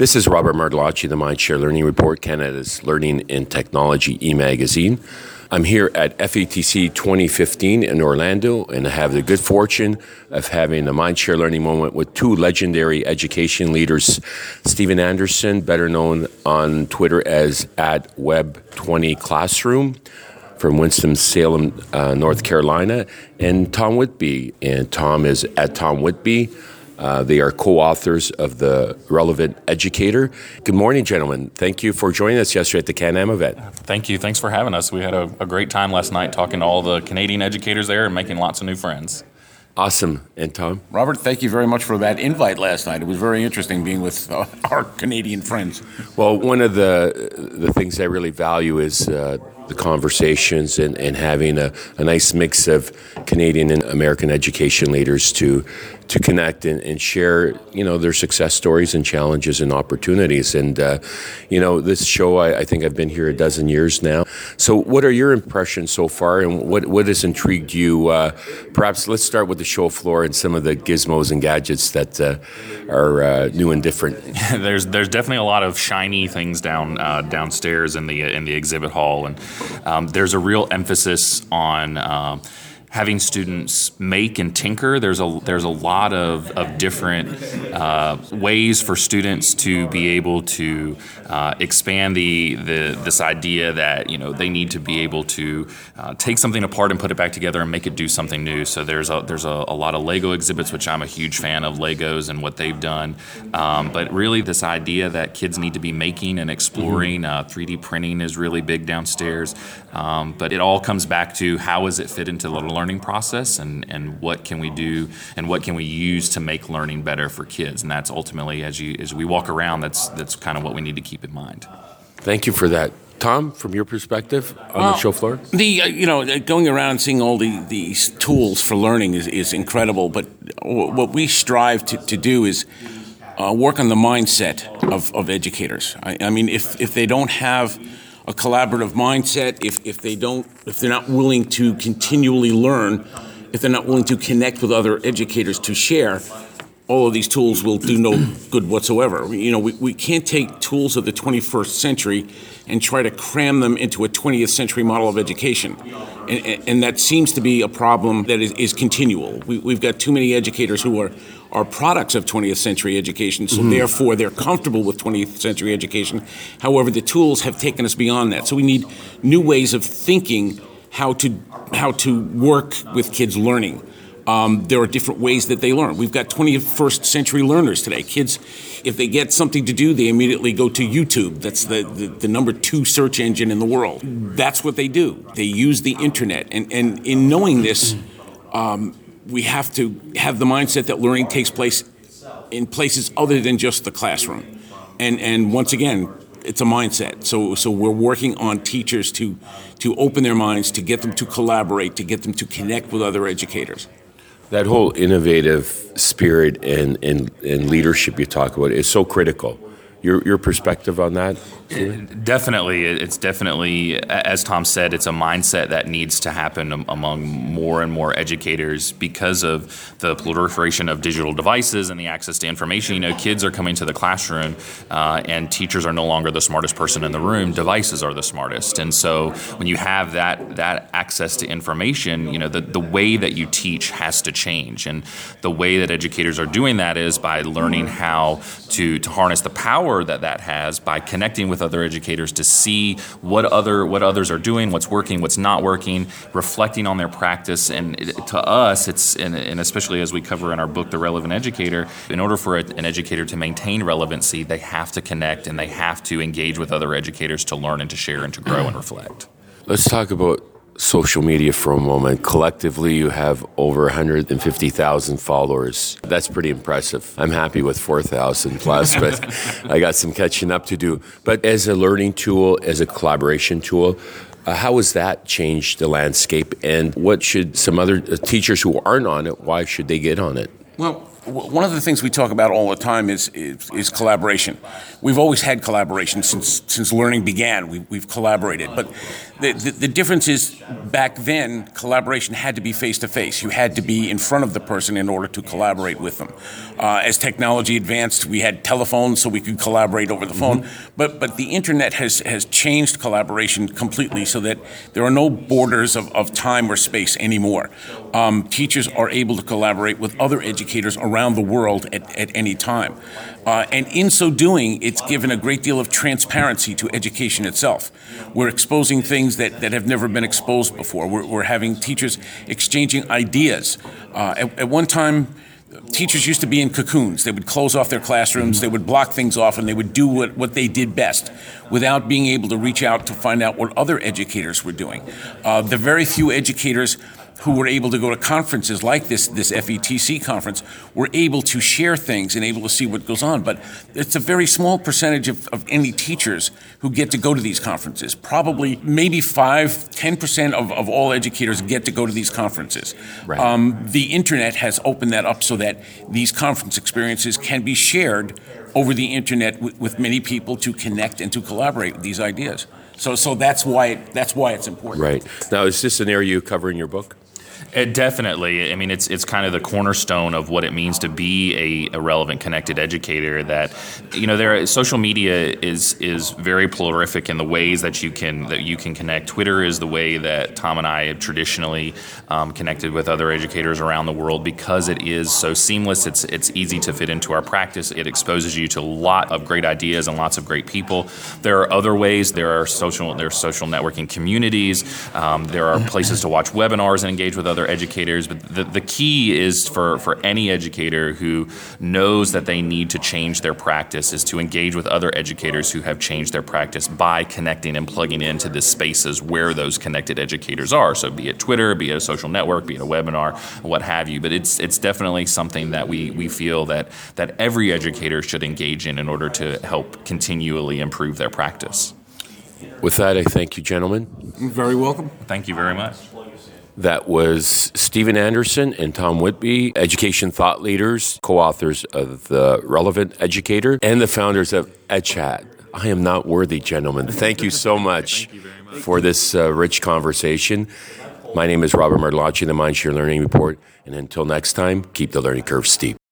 This is Robert Martellacci, the Mindshare Learning Report, Canada's Learning and Technology e-magazine. I'm here at FETC 2015 in Orlando, and I have the good fortune of having a Mindshare Learning moment with two legendary education leaders, Stephen Anderson, better known on Twitter as @Web20Classroom, from Winston-Salem, North Carolina, and Tom Whitby. And Tom is @TomWhitby. They are co-authors of The Relevant Educator. Good morning, gentlemen. Thank you for joining us yesterday at the Can-Am event. Thank you. Thanks for having us. We had a great time last night talking to all the Canadian educators there and making lots of new friends. Awesome. And Tom? Robert, thank you very much for that invite last night. It was very interesting being with our Canadian friends. Well, one of the things I really value is the conversations and having a nice mix of Canadian and American education leaders to connect and share, their success stories and challenges and opportunities. And, this show, I think I've been here a dozen years now. So what are your impressions so far, and what has intrigued you? Perhaps let's start with the show floor and some of the gizmos and gadgets that are new and different. There's definitely a lot of shiny things downstairs in the exhibit hall, and there's a real emphasis on having students make and tinker. There's a lot of different ways for students to be able to expand this idea that they need to be able to take something apart and put it back together and make it do something new. So there's a lot of Lego exhibits, which I'm a huge fan of Legos and what they've done. But really, this idea that kids need to be making and exploring. 3D printing is really big downstairs. But it all comes back to how does it fit into the learning process, and what can we do and what can we use to make learning better for kids. And that's ultimately, as we walk around, that's kind of what we need to keep in mind. Thank you for that. Tom, from your perspective on the show floor? Going around and seeing all these tools for learning is incredible, but what we strive to do is work on the mindset of educators. I mean, if they don't have a collaborative mindset, if they're not willing to continually learn, if they're not willing to connect with other educators to share, all of these tools will do no good whatsoever. We can't take tools of the 21st century and try to cram them into a 20th century model of education. And that seems to be a problem that is continual. We've got too many educators who are products of 20th century education, so therefore they're comfortable with 20th century education. However, the tools have taken us beyond that. So we need new ways of thinking how to work with kids learning. There are different ways that they learn. We've got 21st century learners today. Kids, if they get something to do, they immediately go to YouTube. That's the number 2 search engine in the world. That's what they do. They use the internet. And in knowing this, we have to have the mindset that learning takes place in places other than just the classroom. And once again, it's a mindset. So we're working on teachers to open their minds, to get them to collaborate, to get them to connect with other educators. That whole innovative spirit and leadership you talk about is so critical. Your perspective on that? Definitely. It's definitely, as Tom said, it's a mindset that needs to happen among more and more educators because of the proliferation of digital devices and the access to information. Kids are coming to the classroom and teachers are no longer the smartest person in the room. Devices are the smartest. And so when you have that access to information, the way that you teach has to change. And the way that educators are doing that is by learning how to harness the power that has by connecting with other educators to see what others are doing, what's working, what's not working, reflecting on their practice. And to us, it's and especially as we cover in our book, The Relevant Educator, in order for an educator to maintain relevancy, they have to connect and they have to engage with other educators to learn and to share and to grow and reflect. Let's talk about social media for a moment. Collectively, you have over 150,000 followers. That's pretty impressive. I'm happy with 4,000 plus, but I got some catching up to do. But as a learning tool, as a collaboration tool, how has that changed the landscape? And what should some other teachers who aren't on it, why should they get on it? Well, one of the things we talk about all the time is collaboration. We've always had collaboration since learning began. We've collaborated, but The difference is back then, collaboration had to be face-to-face. You had to be in front of the person in order to collaborate with them. As technology advanced, we had telephones so we could collaborate over the phone. But the internet has changed collaboration completely so that there are no borders of time or space anymore. Teachers are able to collaborate with other educators around the world at any time. And in so doing, it's given a great deal of transparency to education itself. We're exposing things that have never been exposed before. We're having teachers exchanging ideas. At one time, teachers used to be in cocoons. They would close off their classrooms, they would block things off, and they would do what they did best without being able to reach out to find out what other educators were doing. The very few educators who were able to go to conferences like this FETC conference were able to share things and able to see what goes on. But it's a very small percentage of any teachers who get to go to these conferences. Probably maybe 5-10% of all educators get to go to these conferences. Right. The internet has opened that up so that these conference experiences can be shared over the internet with many people to connect and to collaborate with these ideas. So that's why it's important. Right. Now, is this an area you cover in your book? Definitely. I mean, it's kind of the cornerstone of what it means to be a relevant, connected educator. That social media is very prolific in the ways that you can connect. Twitter is the way that Tom and I have traditionally connected with other educators around the world because it is so seamless. It's easy to fit into our practice. It exposes you to a lot of great ideas and lots of great people. There are other ways. There are social networking communities. There are places to watch webinars and engage with other educators, but the key is for any educator who knows that they need to change their practice is to engage with other educators who have changed their practice by connecting and plugging into the spaces where those connected educators are. So be it Twitter, be it a social network, be it a webinar, what have you. But it's definitely something that we feel that every educator should engage in order to help continually improve their practice. With that, I thank you, gentlemen. You're very welcome. Thank you very much. That was Stephen Anderson and Tom Whitby, education thought leaders, co-authors of The Relevant Educator, and the founders of EdChat. I am not worthy, gentlemen. Thank you so much for this rich conversation. My name is Robert Martellacci, the Mindshare Learning Report, and until next time, keep the learning curve steep.